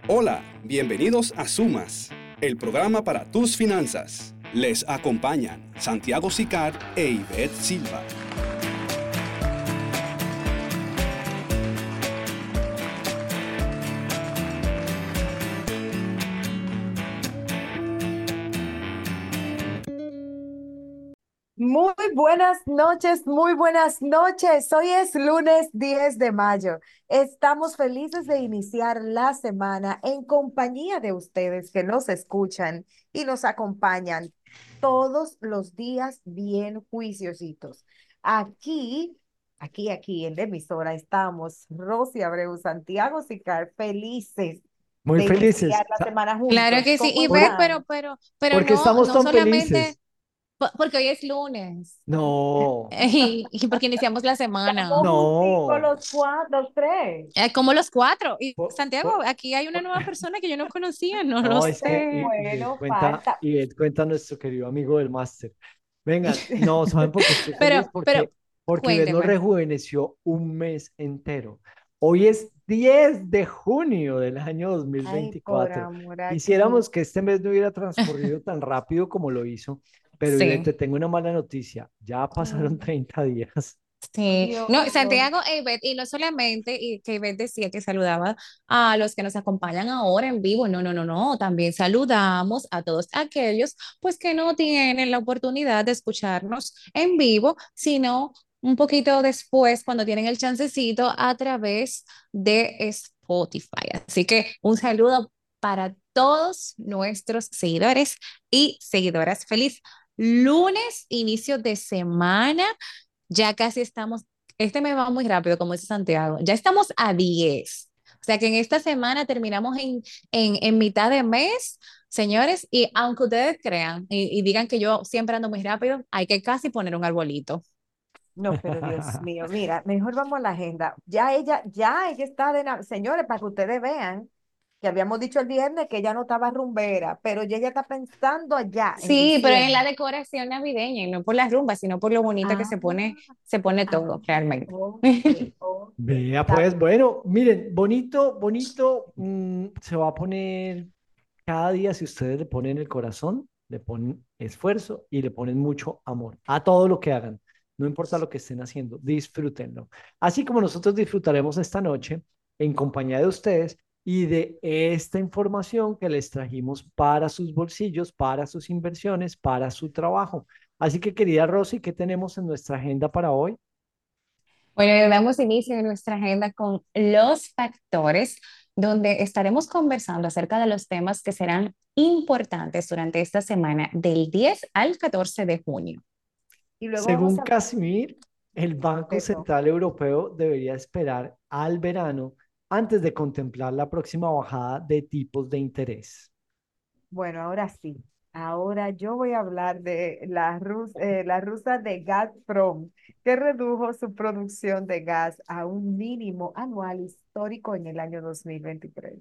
Hola, bienvenidos a Sumas, el programa para tus finanzas. Les acompañan Santiago Sicar e Ivette Silva. Muy buenas noches, muy buenas noches. Hoy es lunes 10 de mayo. Estamos felices de iniciar la semana en compañía de ustedes que nos escuchan y nos acompañan todos los días bien juiciositos. Aquí en la emisora estamos Rosy Abreu, Santiago Sicar, felices Muy de felices. iniciar la semana Claro juntos. que sí, ¿Cómo Ivette, ¿Por, están? pero por qué no, estamos no tan solamente felices? porque hoy es lunes No, y porque iniciamos la semana, Estamos junticos no. los cuatro, los tres. como los cuatro. Y Por- Santiago, por- aquí hay una nueva persona que yo no conocía, no lo no, es que sé. Bueno, falta. Ivette cuenta nuestro querido amigo del máster. Vengan, no, ¿saben por qué estoy feliz? Pero, Porque Ivette nos cuénteme. rejuveneció un mes entero. Hoy es 10 de junio del año Ay, por 2024. amor aquí. Quisiéramos que este mes no hubiera transcurrido tan rápido como lo hizo, pero Ivette, te Sí. tengo una mala noticia. Ya pasaron Mm, 30 días. Sí, no, Dios. Santiago e Ivette, y no solamente y que Ivette decía que saludaba a los que nos acompañan ahora en vivo, no, también saludamos a todos aquellos pues que no tienen la oportunidad de escucharnos en vivo, sino un poquito después cuando tienen el chancecito a través de Spotify. Así que un saludo para todos nuestros seguidores y seguidoras. Feliz lunes, inicio de semana. Ya casi estamos, este mes va muy rápido, como dice Santiago, ya estamos a 10. O sea que en esta semana terminamos en mitad de mes, señores, y aunque ustedes crean y digan que yo siempre ando muy rápido, hay que casi poner un arbolito. No, pero Dios mío, mira, mejor vamos a la agenda. Ya ella está señores, para que ustedes vean que habíamos dicho el viernes que ella no estaba rumbera, pero ya ella está pensando allá en Sí, pero en la diciembre. decoración navideña y no por las rumbas, sino por lo bonito que Ah, se pone ah, todo realmente. ok, ok, Vea, está pues bien. bueno, miren, bonito, bonito, se va a poner cada día si ustedes le ponen el corazón, le ponen esfuerzo y le ponen mucho amor a todo lo que hagan. No importa lo que estén haciendo, disfrútenlo. Así como nosotros disfrutaremos esta noche en compañía de ustedes y de esta información que les trajimos para sus bolsillos, para sus inversiones, para su trabajo. Así que, querida Rosy, ¿qué tenemos en nuestra agenda para hoy? Bueno, damos inicio en nuestra agenda con los factores, donde estaremos conversando acerca de los temas que serán importantes durante esta semana del 10 al 14 de junio. Y luego vamos Según a hablar, Casimir, el Banco perdón. Central Europeo debería esperar al verano antes de contemplar la próxima bajada de tipos de interés. Bueno, ahora sí. Ahora yo voy a hablar de la rusa de Gazprom, que redujo su producción de gas a un mínimo anual histórico en el año 2023.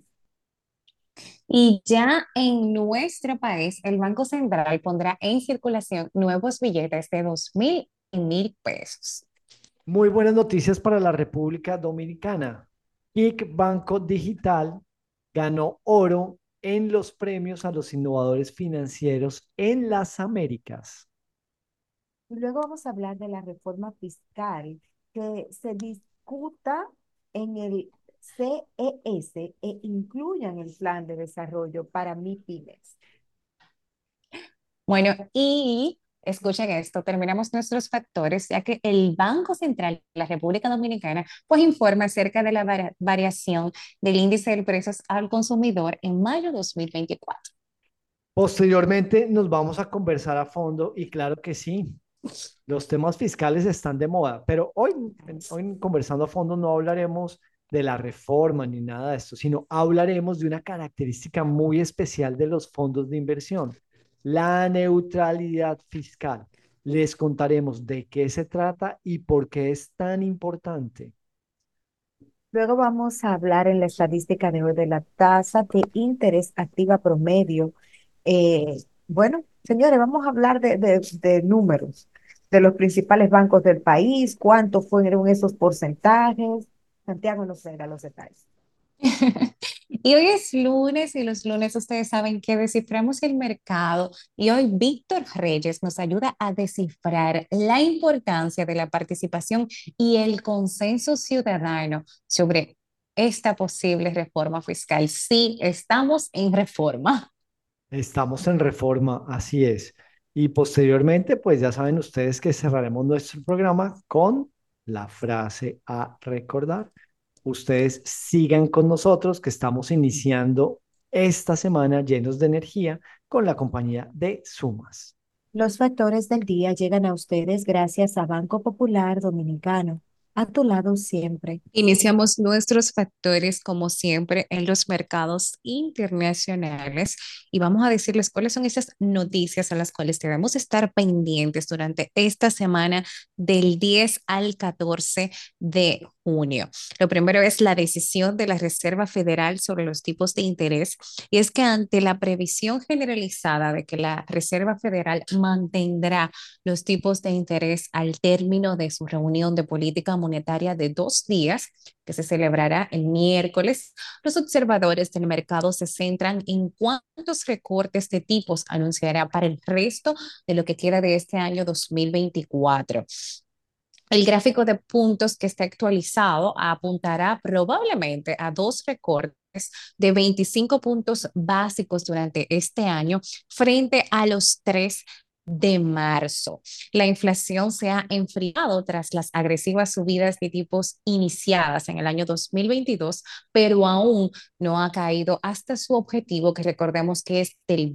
Y ya en nuestro país, el Banco Central pondrá en circulación nuevos billetes de 2.000 y 1.000 pesos. Muy buenas noticias para la República Dominicana. Kick Banco Digital ganó oro en los premios a los innovadores financieros en las Américas. Y luego vamos a hablar de la reforma fiscal que se discuta en el CES e incluya en el plan de desarrollo para MIPYMES. Bueno, y escuchen esto, terminamos nuestros factores, ya que el Banco Central de la República Dominicana pues informa acerca de la variación del índice de precios al consumidor en mayo 2024. Posteriormente nos vamos a conversar a fondo y claro que sí, los temas fiscales están de moda, pero hoy en conversando a fondo no hablaremos de la reforma ni nada de esto, sino hablaremos de una característica muy especial de los fondos de inversión, la neutralidad fiscal. Les contaremos de qué se trata y por qué es tan importante. Luego vamos a hablar en la estadística de hoy de la tasa de interés activa promedio. Bueno, señores, vamos a hablar de números de los principales bancos del país, cuántos fueron esos porcentajes. Santiago nos traerá los detalles. Y hoy es lunes y los lunes ustedes saben que desciframos el mercado y hoy Víctor Reyes nos ayuda a descifrar la importancia de la participación y el consenso ciudadano sobre esta posible reforma fiscal. Sí, estamos en reforma. Estamos en reforma, así es. Y posteriormente, pues ya saben ustedes que cerraremos nuestro programa con la frase a recordar. Ustedes sigan con nosotros, que estamos iniciando esta semana llenos de energía con la compañía de Sumas. Los factores del día llegan a ustedes gracias a Banco Popular Dominicano, a tu lado siempre. Iniciamos nuestros factores, como siempre, en los mercados internacionales y vamos a decirles cuáles son esas noticias a las cuales debemos estar pendientes durante esta semana del 10 al 14 de junio. Lo primero es la decisión de la Reserva Federal sobre los tipos de interés y es que ante la previsión generalizada de que la Reserva Federal mantendrá los tipos de interés al término de su reunión de política monetaria de 2 días, que se celebrará el miércoles, los observadores del mercado se centran en cuántos recortes de tipos anunciará para el resto de lo que queda de este año 2024. El gráfico de puntos que está actualizado apuntará probablemente a dos recortes de 25 puntos básicos durante este año frente a los tres de marzo. La inflación se ha enfriado tras las agresivas subidas de tipos iniciadas en el año 2022, pero aún no ha caído hasta su objetivo, que recordemos que es del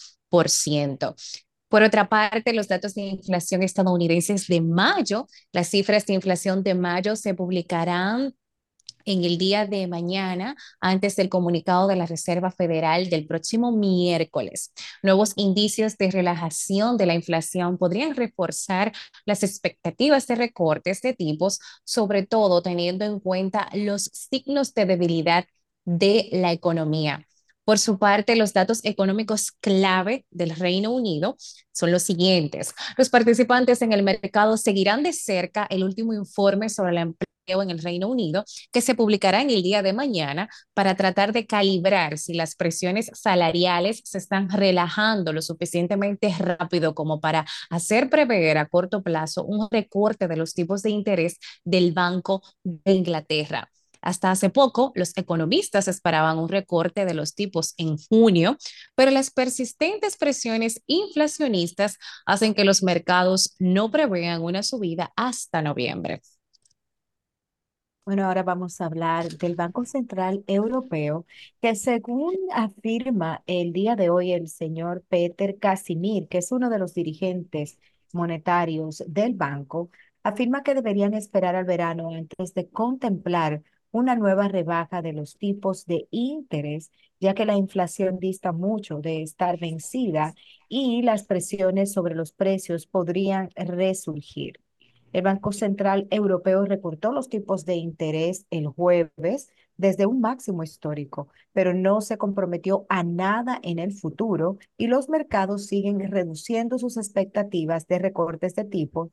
2%. Por otra parte, los datos de inflación estadounidenses de mayo, las cifras de inflación de mayo se publicarán en el día de mañana, antes del comunicado de la Reserva Federal del próximo miércoles. Nuevos indicios de relajación de la inflación podrían reforzar las expectativas de recortes de tipos, sobre todo teniendo en cuenta los signos de debilidad de la economía. Por su parte, los datos económicos clave del Reino Unido son los siguientes. Los participantes en el mercado seguirán de cerca el último informe sobre el empleo en el Reino Unido, que se publicará en el día de mañana para tratar de calibrar si las presiones salariales se están relajando lo suficientemente rápido como para hacer prever a corto plazo un recorte de los tipos de interés del Banco de Inglaterra. Hasta hace poco, los economistas esperaban un recorte de los tipos en junio, pero las persistentes presiones inflacionistas hacen que los mercados no prevean una subida hasta noviembre. Bueno, ahora vamos a hablar del Banco Central Europeo, que según afirma el día de hoy el señor Peter Casimir, que es uno de los dirigentes monetarios del banco, afirma que deberían esperar al verano antes de contemplar una nueva rebaja de los tipos de interés, ya que la inflación dista mucho de estar vencida y las presiones sobre los precios podrían resurgir. El Banco Central Europeo recortó los tipos de interés el jueves desde un máximo histórico, pero no se comprometió a nada en el futuro y los mercados siguen reduciendo sus expectativas de recortes de tipo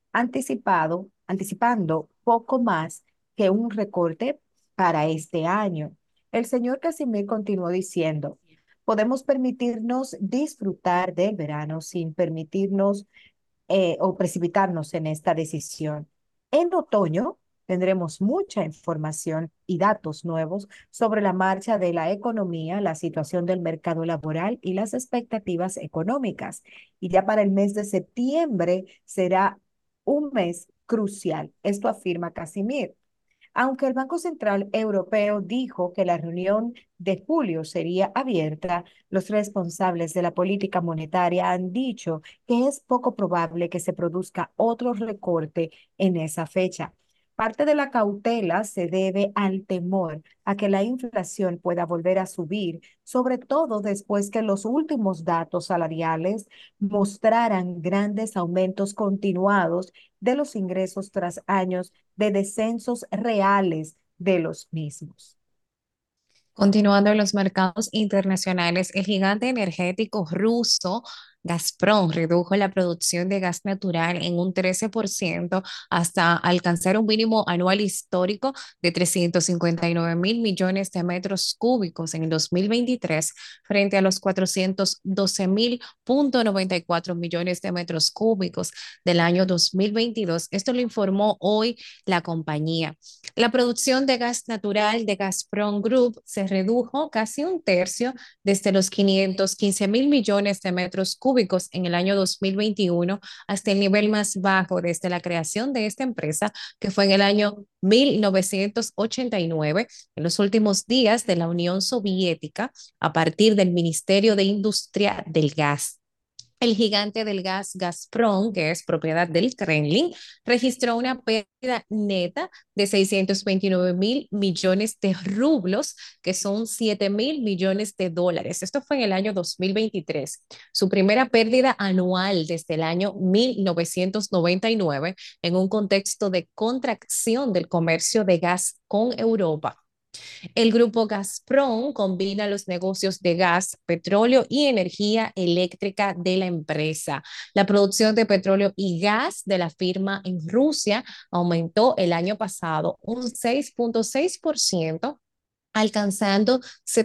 anticipando poco más que un recorte para este año. El señor Casimir continuó diciendo: podemos permitirnos disfrutar del verano sin permitirnos o precipitarnos en esta decisión. En otoño tendremos mucha información y datos nuevos sobre la marcha de la economía, la situación del mercado laboral y las expectativas económicas. Y ya para el mes de septiembre será un mes crucial. Esto afirma Casimir. Aunque el Banco Central Europeo dijo que la reunión de julio sería abierta, los responsables de la política monetaria han dicho que es poco probable que se produzca otro recorte en esa fecha. Parte de la cautela se debe al temor a que la inflación pueda volver a subir, sobre todo después que los últimos datos salariales mostraran grandes aumentos continuados de los ingresos tras años de descensos reales de los mismos. Continuando en los mercados internacionales, el gigante energético ruso Gazprom redujo la producción de gas natural en un 13% hasta alcanzar un mínimo anual histórico de 359.000 millones de metros cúbicos en el 2023 frente a los 412.094 millones de metros cúbicos del año 2022. Esto lo informó hoy la compañía. La producción de gas natural de Gazprom Group se redujo casi un tercio desde los 515.000 millones de metros cúbicos en el año 2021 hasta el nivel más bajo desde la creación de esta empresa, que fue en el año 1989, en los últimos días de la Unión Soviética, a partir del Ministerio de Industria del Gas. El gigante del gas Gazprom, que es propiedad del Kremlin, registró una pérdida neta de 629.000 millones de rublos, que son 7.000 millones de dólares. Esto fue en el año 2023. Su primera pérdida anual desde el año 1999 en un contexto de contracción del comercio de gas con Europa. El grupo Gazprom combina los negocios de gas, petróleo y energía eléctrica de la empresa. La producción de petróleo y gas de la firma en Rusia aumentó el año pasado un 6.6%, alcanzando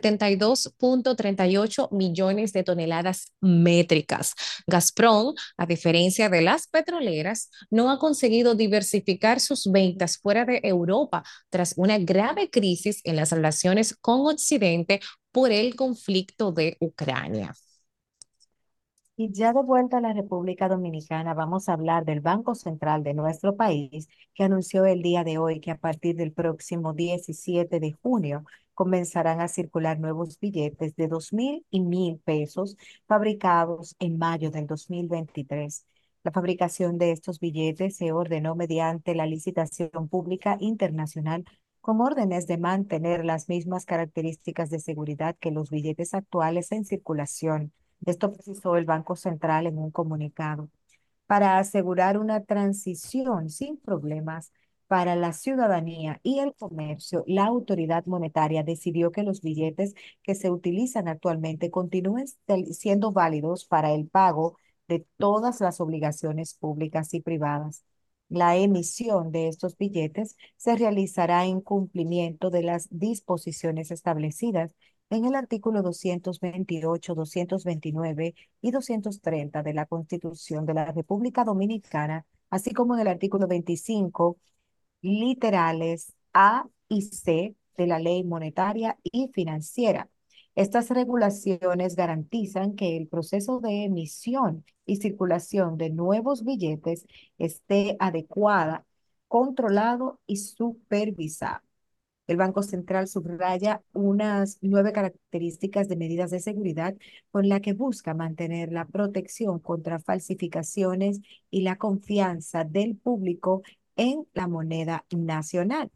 72.38 millones de toneladas métricas. Gazprom, a diferencia de las petroleras, no ha conseguido diversificar sus ventas fuera de Europa tras una grave crisis en las relaciones con Occidente por el conflicto de Ucrania. Y ya de vuelta a la República Dominicana, vamos a hablar del Banco Central de nuestro país, que anunció el día de hoy que a partir del próximo 17 de junio comenzarán a circular nuevos billetes de 2.000 y 1.000 pesos fabricados en mayo del 2023. La fabricación de estos billetes se ordenó mediante la licitación pública internacional con órdenes de mantener las mismas características de seguridad que los billetes actuales en circulación. Esto precisó el Banco Central en un comunicado para asegurar una transición sin problemas para la ciudadanía y el comercio. La autoridad monetaria decidió que los billetes que se utilizan actualmente continúen siendo válidos para el pago de todas las obligaciones públicas y privadas. La emisión de estos billetes se realizará en cumplimiento de las disposiciones establecidas en el artículo 228, 229 y 230 de la Constitución de la República Dominicana, así como en el artículo 25, literales A y C de la Ley Monetaria y Financiera. Estas regulaciones garantizan que el proceso de emisión y circulación de nuevos billetes esté adecuada, controlado y supervisado. El Banco Central subraya unas 9 características de medidas de seguridad con la que busca mantener la protección contra falsificaciones y la confianza del público en la moneda nacional.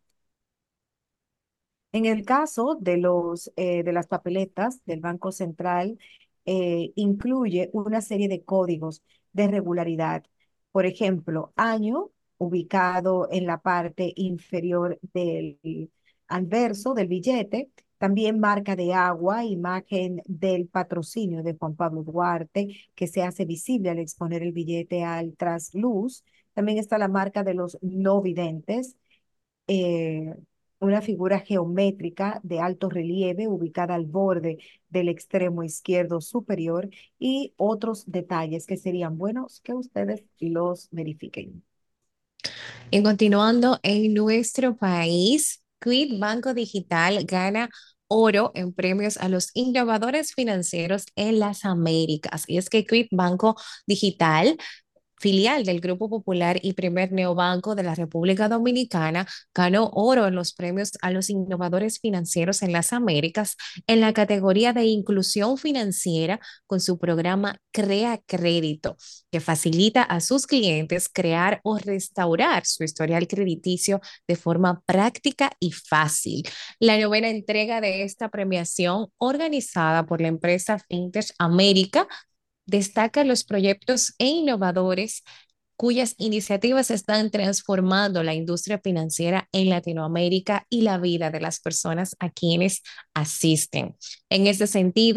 En el caso de de las papeletas del Banco Central, incluye una serie de códigos de regularidad. Por ejemplo, año ubicado en la parte inferior del anverso del billete, también marca de agua, imagen del patrocinio de Juan Pablo Duarte, que se hace visible al exponer el billete al trasluz. También está la marca de los no videntes, eh, una figura geométrica de alto relieve ubicada al borde del extremo izquierdo superior y otros detalles que serían buenos que ustedes los verifiquen. Y continuando en nuestro país, Quid Banco Digital gana oro en premios a los innovadores financieros en las Américas. Y es que Quid Banco Digital, filial del Grupo Popular y primer neobanco de la República Dominicana, ganó oro en los premios a los innovadores financieros en las Américas en la categoría de inclusión financiera con su programa Crea Crédito, que facilita a sus clientes crear o restaurar su historial crediticio de forma práctica y fácil. La novena entrega de esta premiación, organizada por la empresa FinTech América, destaca los proyectos e innovadores cuyas iniciativas están transformando la industria financiera en Latinoamérica y la vida de las personas a quienes asisten. En ese sentido,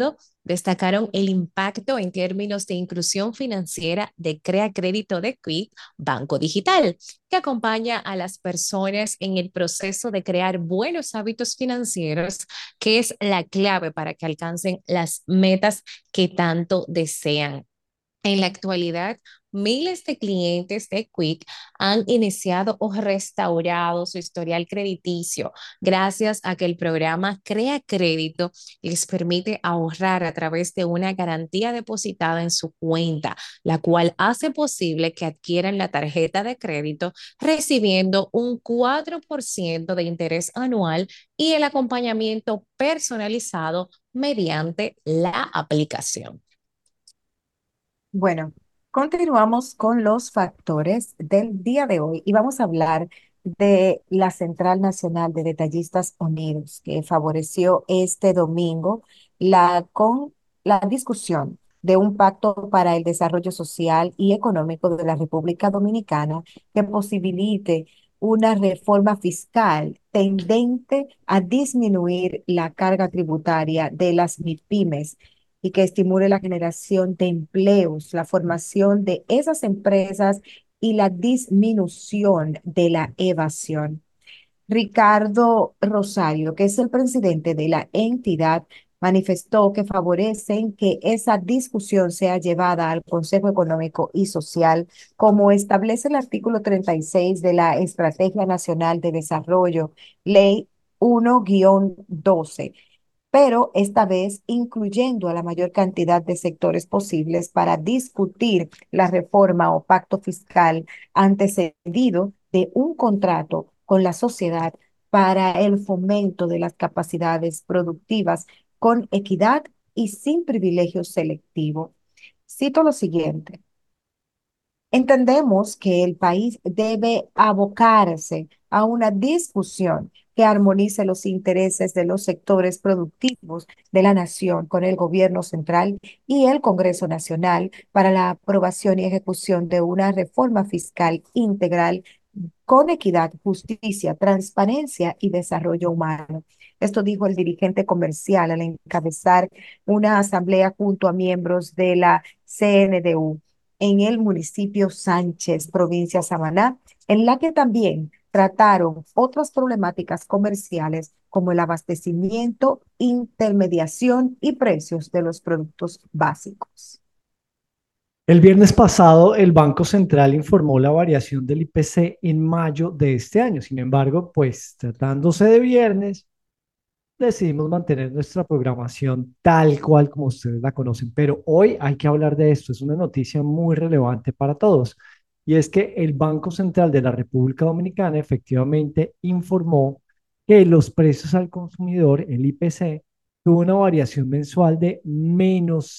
Destacaron el impacto en términos de inclusión financiera de Crea Crédito de Quick, Banco Digital, que acompaña a las personas en el proceso de crear buenos hábitos financieros, que es la clave para que alcancen las metas que tanto desean. En la actualidad, miles de clientes de Quick han iniciado o restaurado su historial crediticio gracias a que el programa Crea Crédito les permite ahorrar a través de una garantía depositada en su cuenta, la cual hace posible que adquieran la tarjeta de crédito recibiendo un 4% de interés anual y el acompañamiento personalizado mediante la aplicación. Bueno, continuamos con los factores del día de hoy y vamos a hablar de la Central Nacional de Detallistas Unidos, que favoreció este domingo con la discusión de un pacto para el desarrollo social y económico de la República Dominicana que posibilite una reforma fiscal tendente a disminuir la carga tributaria de las MIPIMES y que estimule la generación de empleos, la formación de esas empresas y la disminución de la evasión. Ricardo Rosario, que es el presidente de la entidad, manifestó que favorecen que esa discusión sea llevada al Consejo Económico y Social, como establece el artículo 36 de la Estrategia Nacional de Desarrollo, Ley 1-12, pero esta vez incluyendo a la mayor cantidad de sectores posibles para discutir la reforma o pacto fiscal antecedido de un contrato con la sociedad para el fomento de las capacidades productivas con equidad y sin privilegios selectivos. Cito lo siguiente. Entendemos que el país debe abocarse a una discusión que armonice los intereses de los sectores productivos de la nación con el gobierno central y el Congreso Nacional para la aprobación y ejecución de una reforma fiscal integral con equidad, justicia, transparencia y desarrollo humano. Esto dijo el dirigente comercial al encabezar una asamblea junto a miembros de la CNDU en el municipio Sánchez, provincia Samaná, en la que también trataron otras problemáticas comerciales como el abastecimiento, intermediación y precios de los productos básicos. El viernes pasado, el Banco Central informó la variación del IPC en mayo de este año. Sin embargo, pues tratándose de viernes, decidimos mantener nuestra programación tal cual como ustedes la conocen. Pero hoy hay que hablar de esto. Es una noticia muy relevante para todos. Y es que el Banco Central de la República Dominicana efectivamente informó que los precios al consumidor, el IPC, tuvo una variación mensual de menos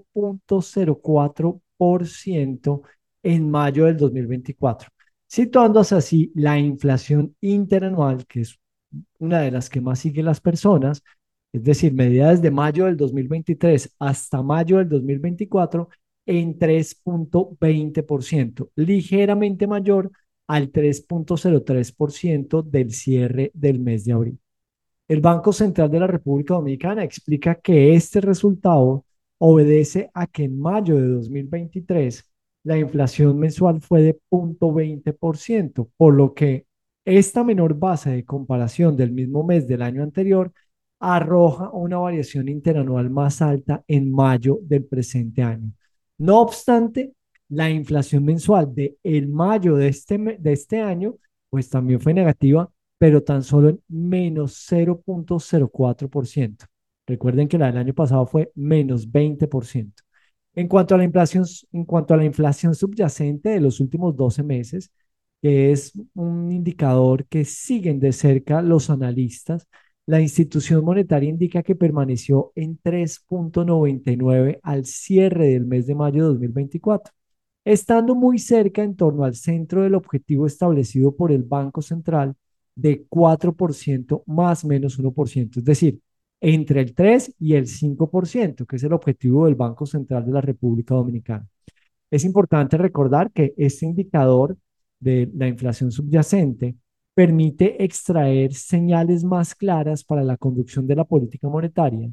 0,04% en mayo del 2024, situándose así la inflación interanual, que es una de las que más siguen las personas, es decir, medida desde mayo del 2023 hasta mayo del 2024, en 3,20%, ligeramente mayor al 3,03% del cierre del mes de abril. El Banco Central de la República Dominicana explica que este resultado obedece a que en mayo de 2023 la inflación mensual fue de 0,20%, por lo que esta menor base de comparación del mismo mes del año anterior arroja una variación interanual más alta en mayo del presente año. No obstante, la inflación mensual de el mayo de este año pues también fue negativa, pero tan solo en menos 0,04%. Recuerden que la del año pasado fue menos 20%. En cuanto a la inflación subyacente de los últimos 12 meses, que es un indicador que siguen de cerca los analistas, la institución monetaria indica que permaneció en 3,99 al cierre del mes de mayo de 2024, estando muy cerca en torno al centro del objetivo establecido por el Banco Central de 4% más menos 1%, es decir, entre el 3 y el 5%, que es el objetivo del Banco Central de la República Dominicana. Es importante recordar que este indicador de la inflación subyacente permite extraer señales más claras para la conducción de la política monetaria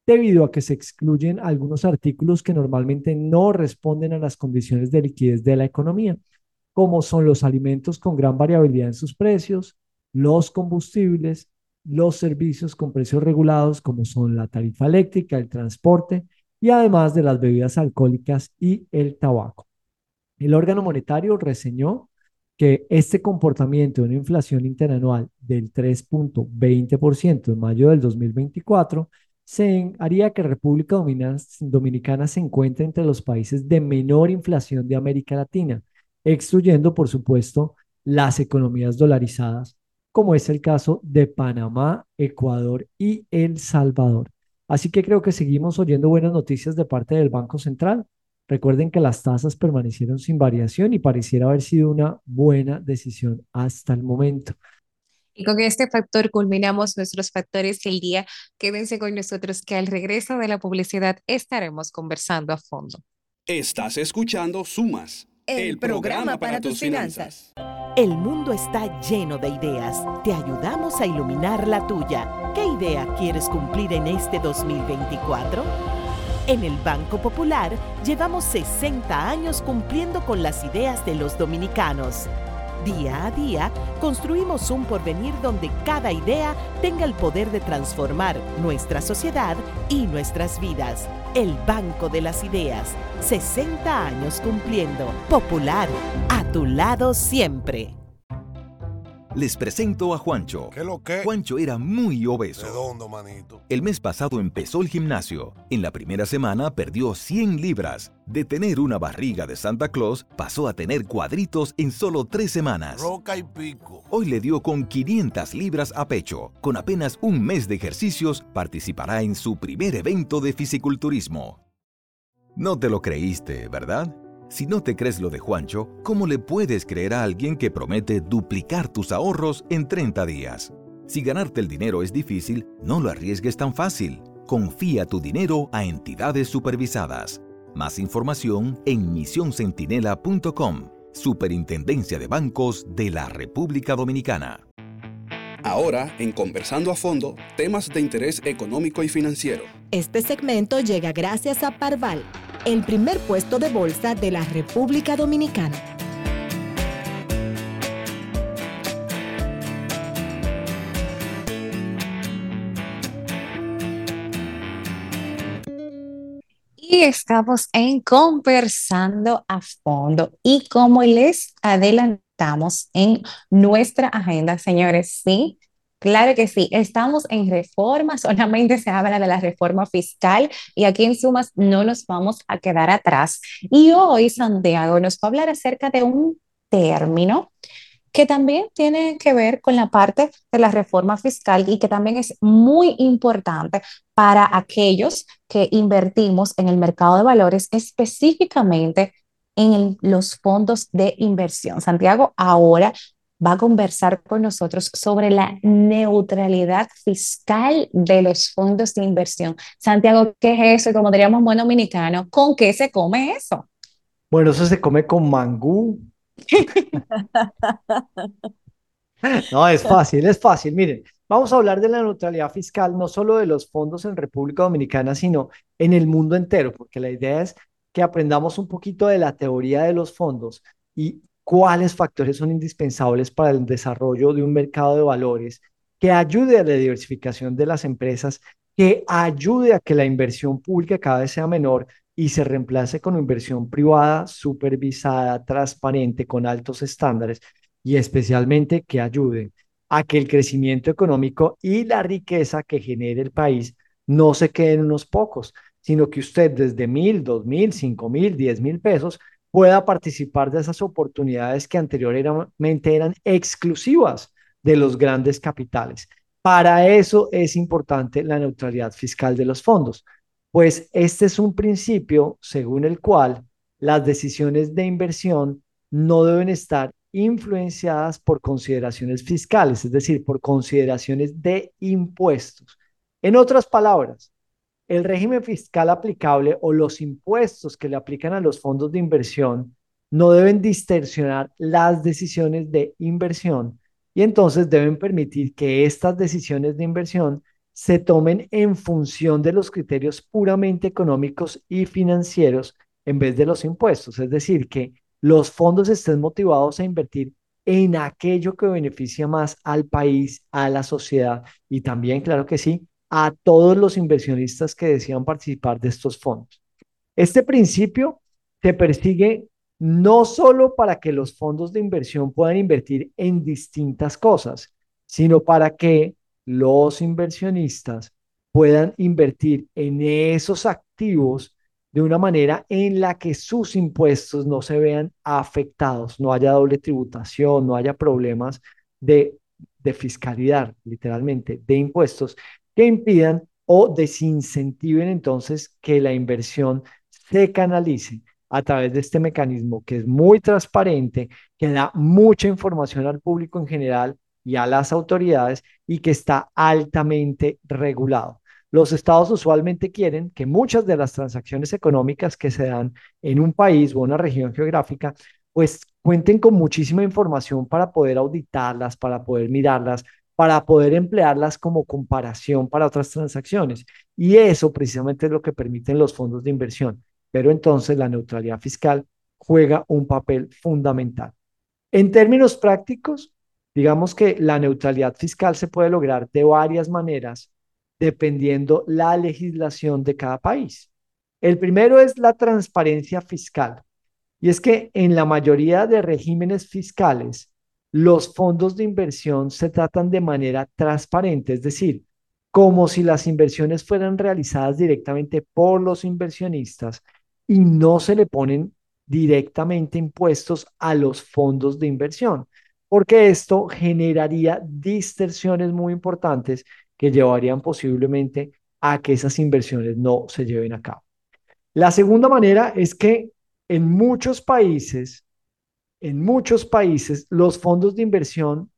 debido a que se excluyen algunos artículos que normalmente no responden a las condiciones de liquidez de la economía, como son los alimentos con gran variabilidad en sus precios, los combustibles, los servicios con precios regulados, como son la tarifa eléctrica, el transporte y además de las bebidas alcohólicas y el tabaco. El órgano monetario reseñó que este comportamiento de una inflación interanual del 3,20% en mayo del 2024 haría que República Dominicana se encuentre entre los países de menor inflación de América Latina, excluyendo, por supuesto, las economías dolarizadas, como es el caso de Panamá, Ecuador y El Salvador. Así que creo que seguimos oyendo buenas noticias de parte del Banco Central. Recuerden que las tasas permanecieron sin variación y pareciera haber sido una buena decisión hasta el momento. Y con este factor culminamos nuestros factores del día. Quédense con nosotros que al regreso de la publicidad estaremos conversando a fondo. Estás escuchando Sumas, el programa para tus finanzas. El mundo está lleno de ideas. Te ayudamos a iluminar la tuya. ¿Qué idea quieres cumplir en este 2024? En el Banco Popular llevamos 60 años cumpliendo con las ideas de los dominicanos. Día a día, construimos un porvenir donde cada idea tenga el poder de transformar nuestra sociedad y nuestras vidas. El Banco de las Ideas, 60 años cumpliendo. Popular, a tu lado siempre. Les presento a Juancho. ¿Qué lo que? Juancho era muy obeso. Redondo, manito. El mes pasado empezó el gimnasio. En la primera semana perdió 100 libras. De tener una barriga de Santa Claus, pasó a tener cuadritos en solo 3 semanas. Roca y pico. Hoy le dio con 500 libras a pecho. Con apenas un mes de ejercicios, participará en su primer evento de fisiculturismo. No te lo creíste, ¿verdad? Si no te crees lo de Juancho, ¿cómo le puedes creer a alguien que promete duplicar tus ahorros en 30 días? Si ganarte el dinero es difícil, no lo arriesgues tan fácil. Confía tu dinero a entidades supervisadas. Más información en misioncentinela.com, Superintendencia de Bancos de la República Dominicana. Ahora, en Conversando a Fondo, temas de interés económico y financiero. Este segmento llega gracias a Parval, el primer puesto de bolsa de la República Dominicana. Y estamos en Conversando a Fondo. Y como les adelantamos en nuestra agenda, señores, sí, claro que sí, estamos en reforma, solamente se habla de la reforma fiscal y aquí en Sumas no nos vamos a quedar atrás. Y hoy Santiago nos va a hablar acerca de un término que también tiene que ver con la parte de la reforma fiscal y que también es muy importante para aquellos que invertimos en el mercado de valores, específicamente en los fondos de inversión. Santiago ahora va a conversar con nosotros sobre la neutralidad fiscal de los fondos de inversión. Santiago, ¿qué es eso? Y como diríamos buen dominicano, ¿con qué se come eso? Bueno, eso se come con mangú. No, es fácil, es fácil. Miren, vamos a hablar de la neutralidad fiscal, no solo de los fondos en República Dominicana, sino en el mundo entero, porque la idea es que aprendamos un poquito de la teoría de los fondos y cuáles factores son indispensables para el desarrollo de un mercado de valores que ayude a la diversificación de las empresas, que ayude a que la inversión pública cada vez sea menor y se reemplace con inversión privada supervisada, transparente, con altos estándares y especialmente que ayude a que el crecimiento económico y la riqueza que genere el país no se queden en unos pocos, sino que usted desde 1,000, 2,000, 5,000, 10,000 pesos pueda participar de esas oportunidades que anteriormente eran exclusivas de los grandes capitales. Para eso es importante la neutralidad fiscal de los fondos, pues este es un principio según el cual las decisiones de inversión no deben estar influenciadas por consideraciones fiscales, es decir, por consideraciones de impuestos. En otras palabras, el régimen fiscal aplicable o los impuestos que le aplican a los fondos de inversión no deben distorsionar las decisiones de inversión y entonces deben permitir que estas decisiones de inversión se tomen en función de los criterios puramente económicos y financieros en vez de los impuestos. Es decir, que los fondos estén motivados a invertir en aquello que beneficia más al país, a la sociedad y también, claro que sí, a todos los inversionistas que decidan participar de estos fondos. Este principio se persigue no solo para que los fondos de inversión puedan invertir en distintas cosas, sino para que los inversionistas puedan invertir en esos activos de una manera en la que sus impuestos no se vean afectados, no haya doble tributación, no haya problemas de, de fiscalidad, literalmente, de impuestos que impidan o desincentiven entonces que la inversión se canalice a través de este mecanismo que es muy transparente, que da mucha información al público en general y a las autoridades y que está altamente regulado. Los estados usualmente quieren que muchas de las transacciones económicas que se dan en un país o una región geográfica, pues cuenten con muchísima información para poder auditarlas, para poder mirarlas, para poder emplearlas como comparación para otras transacciones. Y eso precisamente es lo que permiten los fondos de inversión. Pero entonces la neutralidad fiscal juega un papel fundamental. En términos prácticos, digamos que la neutralidad fiscal se puede lograr de varias maneras dependiendo la legislación de cada país. El primero es la transparencia fiscal. Y es que en la mayoría de regímenes fiscales, los fondos de inversión se tratan de manera transparente, es decir, como si las inversiones fueran realizadas directamente por los inversionistas y no se le ponen directamente impuestos a los fondos de inversión, porque esto generaría distorsiones muy importantes que llevarían posiblemente a que esas inversiones no se lleven a cabo. La segunda manera es que en muchos países, los fondos de inversión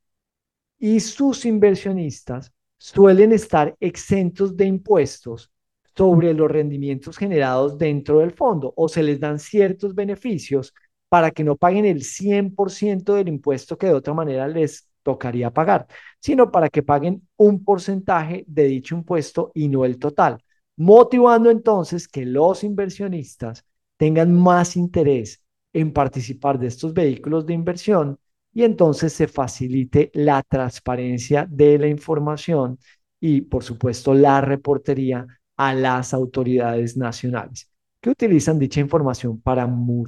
y sus inversionistas suelen estar exentos de impuestos sobre los rendimientos generados dentro del fondo o se les dan ciertos beneficios para que no paguen el 100% del impuesto que de otra manera les tocaría pagar, sino para que paguen un porcentaje de dicho impuesto y no el total, motivando entonces que los inversionistas tengan más interés en participar de estos vehículos de inversión y entonces se facilite la transparencia de la información y, por supuesto, la reportería a las autoridades nacionales, que utilizan dicha información para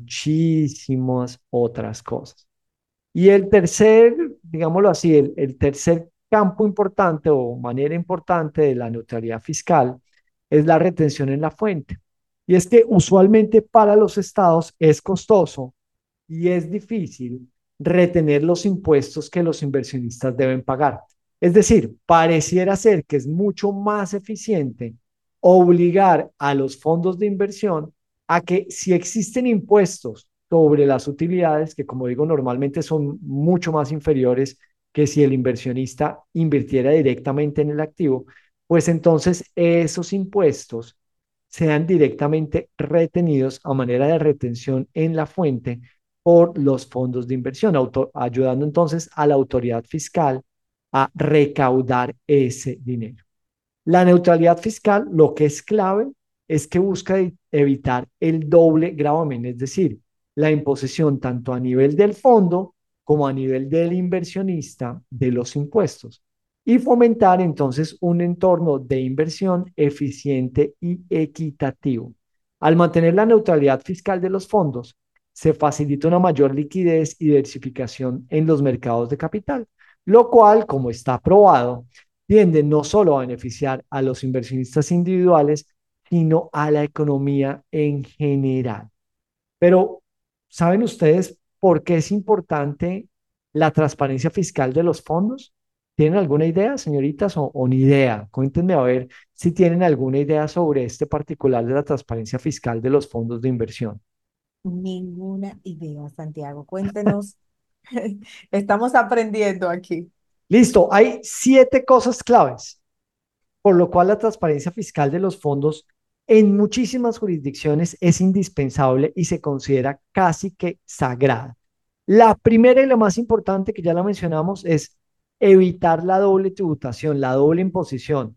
muchísimas otras cosas. Y el tercer, digámoslo así, el tercer campo importante o manera importante de la neutralidad fiscal es la retención en la fuente. Y es que usualmente para los estados es costoso y es difícil retener los impuestos que los inversionistas deben pagar. Es decir, pareciera ser que es mucho más eficiente obligar a los fondos de inversión a que si existen impuestos sobre las utilidades, que como digo, normalmente son mucho más inferiores que si el inversionista invirtiera directamente en el activo, pues entonces esos impuestos sean directamente retenidos a manera de retención en la fuente por los fondos de inversión, ayudando entonces a la autoridad fiscal a recaudar ese dinero. La neutralidad fiscal, lo que es clave, es que busca evitar el doble gravamen, es decir, la imposición tanto a nivel del fondo como a nivel del inversionista de los impuestos y fomentar entonces un entorno de inversión eficiente y equitativo. Al mantener la neutralidad fiscal de los fondos, se facilita una mayor liquidez y diversificación en los mercados de capital, lo cual, como está probado, tiende no solo a beneficiar a los inversionistas individuales, sino a la economía en general. Pero, ¿saben ustedes por qué es importante la transparencia fiscal de los fondos? ¿Tienen alguna idea, señoritas, o ni idea? Cuéntenme a ver si tienen alguna idea sobre este particular de la transparencia fiscal de los fondos de inversión. Ninguna idea, Santiago. Cuéntenos. Estamos aprendiendo aquí. Listo, hay 7 cosas claves, por lo cual la transparencia fiscal de los fondos en muchísimas jurisdicciones es indispensable y se considera casi que sagrada. La primera y la más importante, que ya la mencionamos, es evitar la doble tributación, la doble imposición.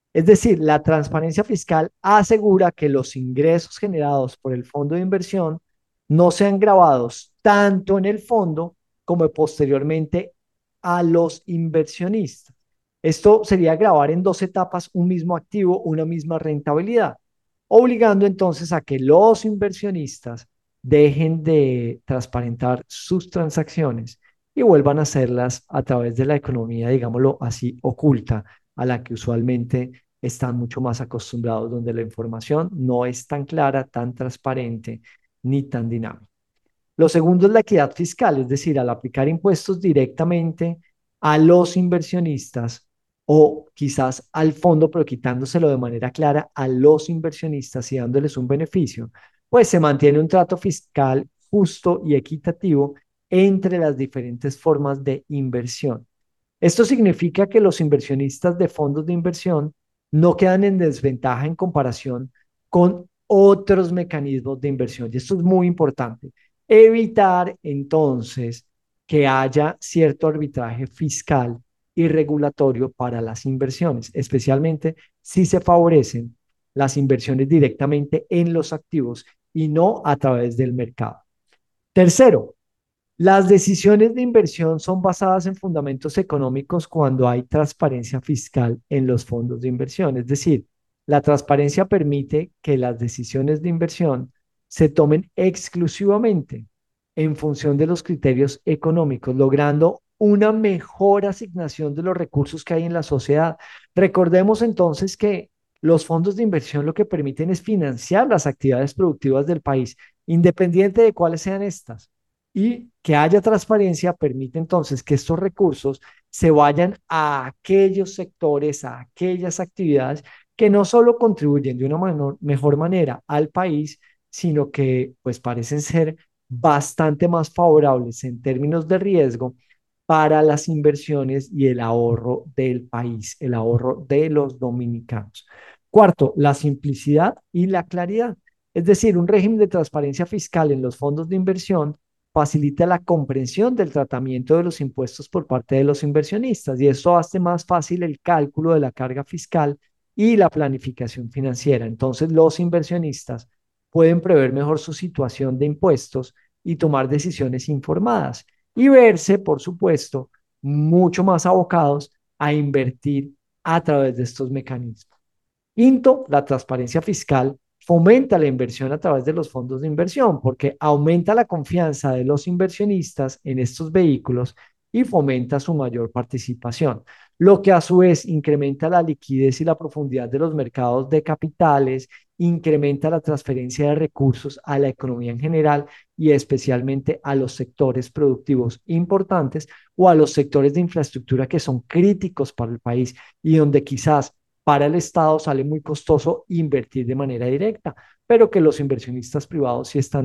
Es decir, la transparencia fiscal asegura que los ingresos generados por el fondo de inversión no sean grabados tanto en el fondo como posteriormente a los inversionistas. Esto sería grabar en dos etapas un mismo activo, una misma rentabilidad, obligando entonces a que los inversionistas dejen de transparentar sus transacciones y vuelvan a hacerlas a través de la economía, digámoslo así, oculta, a la que usualmente están mucho más acostumbrados, donde la información no es tan clara, tan transparente ni tan dinámica. Lo segundo es la equidad fiscal, es decir, al aplicar impuestos directamente a los inversionistas o quizás al fondo, pero quitándoselo de manera clara a los inversionistas y dándoles un beneficio, pues se mantiene un trato fiscal justo y equitativo entre las diferentes formas de inversión. Esto significa que los inversionistas de fondos de inversión no quedan en desventaja en comparación con otros mecanismos de inversión. Y esto es muy importante. Evitar entonces que haya cierto arbitraje fiscal y regulatorio para las inversiones, especialmente si se favorecen las inversiones directamente en los activos y no a través del mercado. Tercero, las decisiones de inversión son basadas en fundamentos económicos cuando hay transparencia fiscal en los fondos de inversión. Es decir, la transparencia permite que las decisiones de inversión se tomen exclusivamente en función de los criterios económicos, logrando una mejor asignación de los recursos que hay en la sociedad. Recordemos entonces que los fondos de inversión lo que permiten es financiar las actividades productivas del país, independiente de cuáles sean estas, y que haya transparencia permite entonces que estos recursos se vayan a aquellos sectores, a aquellas actividades que no solo contribuyen de una mejor manera al país, sino que pues parecen ser bastante más favorables en términos de riesgo para las inversiones y el ahorro del país, el ahorro de los dominicanos. Cuarto, la simplicidad y la claridad. Es decir, un régimen de transparencia fiscal en los fondos de inversión facilita la comprensión del tratamiento de los impuestos por parte de los inversionistas y esto hace más fácil el cálculo de la carga fiscal y la planificación financiera. Entonces, los inversionistas pueden prever mejor su situación de impuestos y tomar decisiones informadas y verse, por supuesto, mucho más abocados a invertir a través de estos mecanismos. Quinto, la transparencia fiscal fomenta la inversión a través de los fondos de inversión porque aumenta la confianza de los inversionistas en estos vehículos y fomenta su mayor participación, lo que a su vez incrementa la liquidez y la profundidad de los mercados de capitales, incrementa la transferencia de recursos a la economía en general y especialmente a los sectores productivos importantes o a los sectores de infraestructura que son críticos para el país y donde quizás para el Estado sale muy costoso invertir de manera directa, pero que los inversionistas privados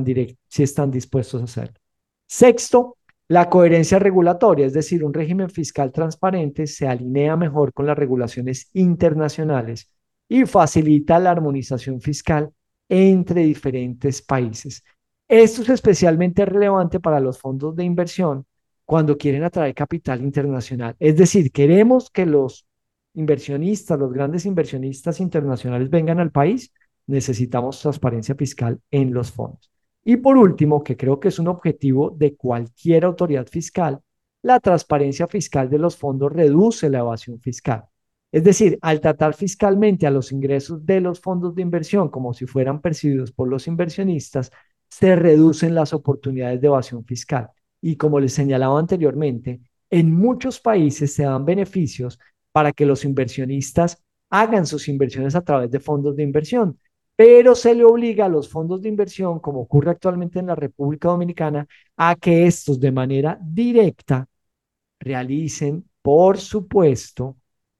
sí están dispuestos a hacerlo. Sexto, la coherencia regulatoria, es decir, un régimen fiscal transparente se alinea mejor con las regulaciones internacionales y facilita la armonización fiscal entre diferentes países. Esto es especialmente relevante para los fondos de inversión cuando quieren atraer capital internacional. Es decir, queremos que los inversionistas, los grandes inversionistas internacionales vengan al país, necesitamos transparencia fiscal en los fondos. Y por último, que creo que es un objetivo de cualquier autoridad fiscal, la transparencia fiscal de los fondos reduce la evasión fiscal. Es decir, al tratar fiscalmente a los ingresos de los fondos de inversión como si fueran percibidos por los inversionistas, se reducen las oportunidades de evasión fiscal. Y como les señalaba anteriormente, en muchos países se dan beneficios para que los inversionistas hagan sus inversiones a través de fondos de inversión, pero se le obliga a los fondos de inversión, como ocurre actualmente en la República Dominicana, a que estos de manera directa realicen, por supuesto,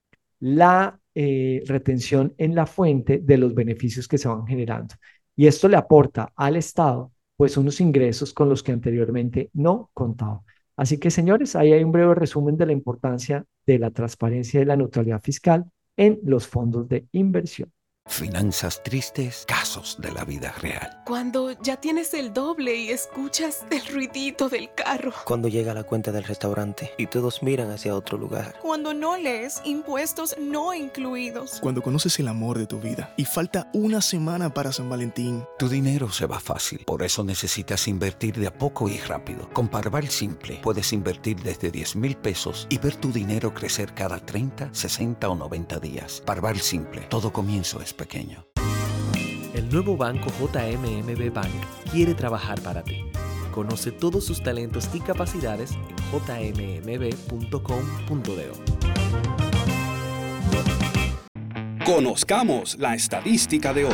la retención en la fuente de los beneficios que se van generando. Y esto le aporta al Estado pues unos ingresos con los que anteriormente no contaba. Así que, señores, ahí hay un breve resumen de la importancia de la transparencia y de la neutralidad fiscal en los fondos de inversión. Finanzas tristes, casos de la vida real. Cuando ya tienes el doble y escuchas el ruidito del carro. Cuando llega la cuenta del restaurante y todos miran hacia otro lugar. Cuando no lees impuestos no incluidos. Cuando conoces el amor de tu vida y falta una semana para San Valentín. Tu dinero se va fácil, por eso necesitas invertir de a poco y rápido. Con Parval Simple puedes invertir desde 10,000 pesos y ver tu dinero crecer cada 30, 60 o 90 días. Parval Simple, todo comienzo es pequeño. El nuevo banco JMMB Bank quiere trabajar para ti. Conoce todos sus talentos y capacidades en jmmb.com.do. Conozcamos la estadística de hoy.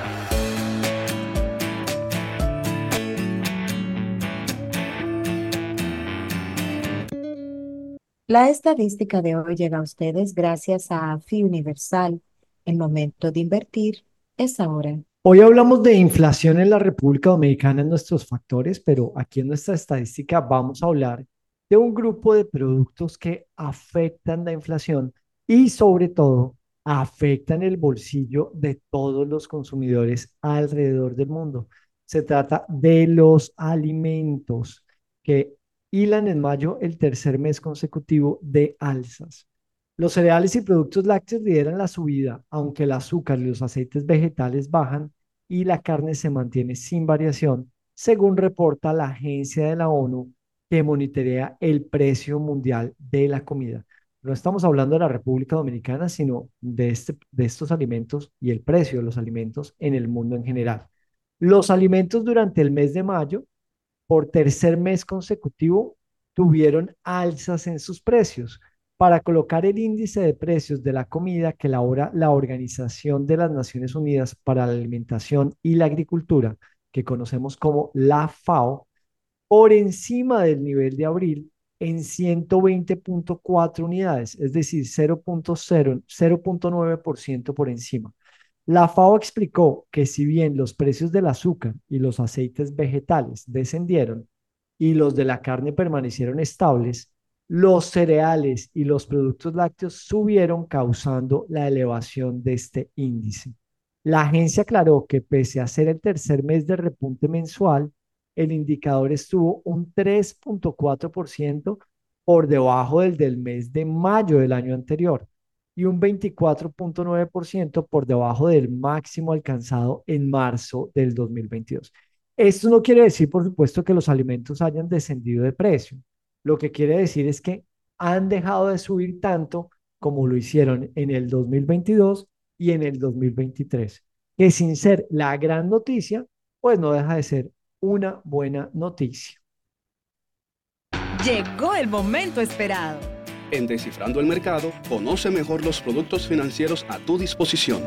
La estadística de hoy llega a ustedes gracias a FI Universal. El momento de invertir es ahora. Hoy hablamos de inflación en la República Dominicana en nuestros factores, pero aquí en nuestra estadística vamos a hablar de un grupo de productos que afectan la inflación y sobre todo afectan el bolsillo de todos los consumidores alrededor del mundo. Se trata de los alimentos que hilan en mayo el tercer mes consecutivo de alzas. Los cereales y productos lácteos lideran la subida, aunque el azúcar y los aceites vegetales bajan y la carne se mantiene sin variación, según reporta la agencia de la ONU que monitorea el precio mundial de la comida. No estamos hablando de la República Dominicana, sino de estos alimentos y el precio de los alimentos en el mundo en general. Los alimentos durante el mes de mayo, por tercer mes consecutivo, tuvieron alzas en sus precios. Para colocar el índice de precios de la comida que elabora la Organización de las Naciones Unidas para la Alimentación y la Agricultura, que conocemos como la FAO, por encima del nivel de abril en 120.4 unidades, es decir, 0.9% por encima. La FAO explicó que si bien los precios del azúcar y los aceites vegetales descendieron y los de la carne permanecieron estables, los cereales y los productos lácteos subieron causando la elevación de este índice. La agencia aclaró que pese a ser el tercer mes de repunte mensual, el indicador estuvo un 3.4% por debajo del mes de mayo del año anterior y un 24.9% por debajo del máximo alcanzado en marzo del 2022. Esto no quiere decir, por supuesto, que los alimentos hayan descendido de precio. Lo que quiere decir es que han dejado de subir tanto como lo hicieron en el 2022 y en el 2023, que sin ser la gran noticia, pues no deja de ser una buena noticia. Llegó el momento esperado. En Descifrando el Mercado, conoce mejor los productos financieros a tu disposición.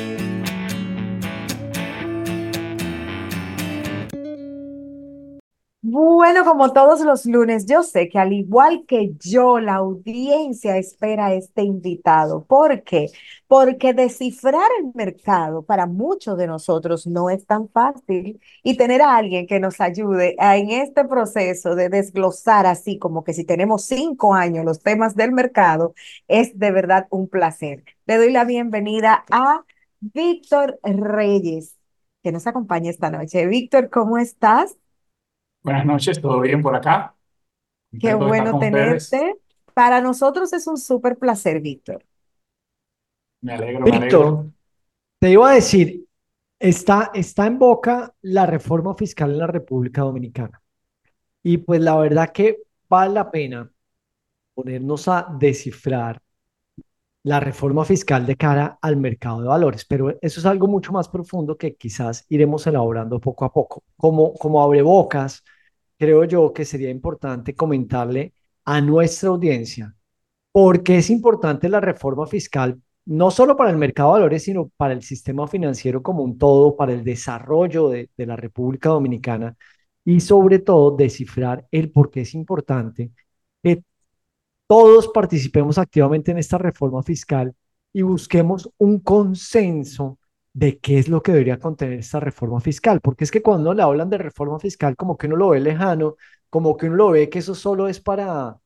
Bueno, como todos los lunes, yo sé que al igual que yo, la audiencia espera a este invitado. ¿Por qué? Porque descifrar el mercado para muchos de nosotros no es tan fácil y tener a alguien que nos ayude en este proceso de desglosar así como que si tenemos 5 años los temas del mercado es de verdad un placer. Le doy la bienvenida a Víctor Reyes, que nos acompaña esta noche. Víctor, ¿cómo estás? Buenas noches, ¿todo bien por acá? Qué Contento de estar bueno con ustedes. tenerte. Para nosotros es un súper placer, Víctor. Me alegro, me Víctor, alegro. te iba a decir, está en boca la reforma fiscal en la República Dominicana. Y pues la verdad que vale la pena ponernos a descifrar la reforma fiscal de cara al mercado de valores, pero eso es algo mucho más profundo que quizás iremos elaborando poco a poco. Como abrebocas, creo yo que sería importante comentarle a nuestra audiencia por qué es importante la reforma fiscal, no solo para el mercado de valores, sino para el sistema financiero como un todo, para el desarrollo de la República Dominicana y sobre todo descifrar el por qué es importante que todos participemos activamente en esta reforma fiscal y busquemos un consenso de qué es lo que debería contener esta reforma fiscal, porque es que cuando le hablan de reforma fiscal como que uno lo ve lejano, como que uno lo ve que eso solo es para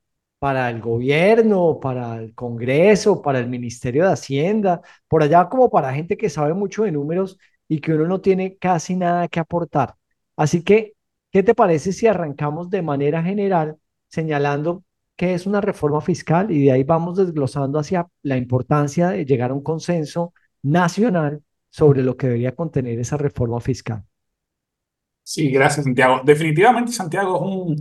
para el gobierno, para el Congreso, para el Ministerio de Hacienda, por allá como para gente que sabe mucho de números y que uno no tiene casi nada que aportar. Así que, ¿qué te parece si arrancamos de manera general señalando qué es una reforma fiscal y de ahí vamos desglosando hacia la importancia de llegar a un consenso nacional sobre lo que debería contener esa reforma fiscal? Sí, gracias, Santiago. Definitivamente, Santiago,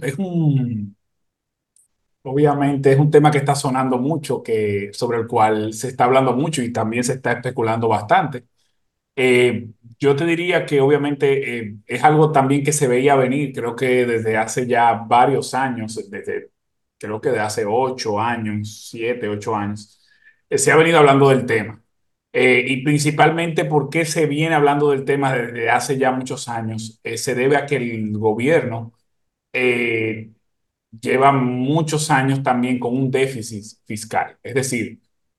obviamente es un tema que está sonando mucho, sobre el cual se está hablando mucho y también se está especulando bastante. Eh, yo te diría que obviamente es algo también que se veía venir, creo que desde hace ya varios años, creo que de hace 8 años, 7, 8 años, se ha venido hablando del tema. Y principalmente, ¿por qué se viene hablando del tema desde hace ya muchos años? Se debe a que el gobierno eh, lleva muchos años también con un déficit fiscal. Es decir,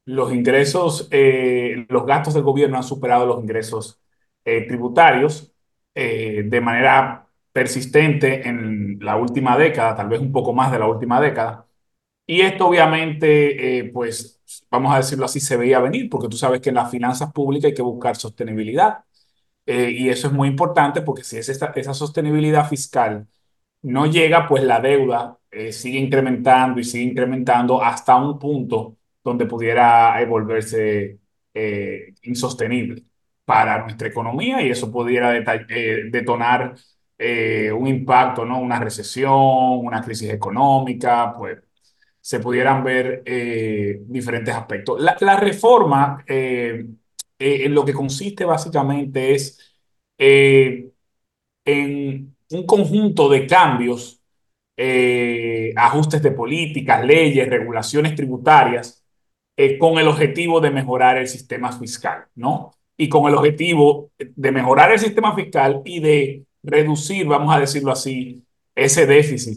los gastos del gobierno han superado los ingresos tributarios de manera persistente en la última década, tal vez un poco más de la última década. Y esto obviamente, pues, vamos a decirlo así, se veía venir, porque tú sabes que en las finanzas públicas hay que buscar sostenibilidad. Y eso es muy importante porque si es esa sostenibilidad fiscal no llega, pues la deuda sigue incrementando y sigue incrementando hasta un punto donde pudiera volverse insostenible para nuestra economía y eso pudiera detonar un impacto, ¿no? Una recesión, una crisis económica, pues se pudieran ver diferentes aspectos. La reforma en lo que consiste básicamente es eh, en un conjunto de cambios, ajustes de políticas, leyes, regulaciones tributarias, con el objetivo de mejorar el sistema fiscal, ¿no? Y con el objetivo de mejorar el sistema fiscal y de reducir, vamos a decirlo así, ese déficit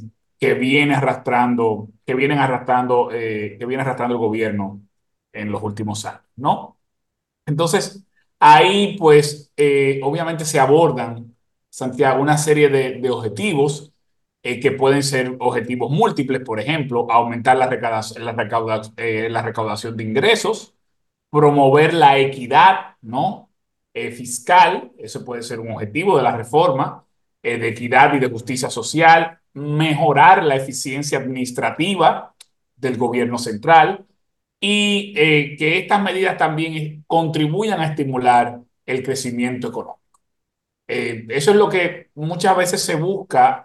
que viene arrastrando el gobierno en los últimos años, ¿no? Entonces, ahí pues obviamente se abordan, Santiago, una serie de objetivos que pueden ser objetivos múltiples, por ejemplo, aumentar la recaudación de ingresos, promover la equidad, ¿no? Fiscal, eso puede ser un objetivo de la reforma, de equidad y de justicia social, mejorar la eficiencia administrativa del gobierno central y que estas medidas también contribuyan a estimular el crecimiento económico. Eso es lo que muchas veces se busca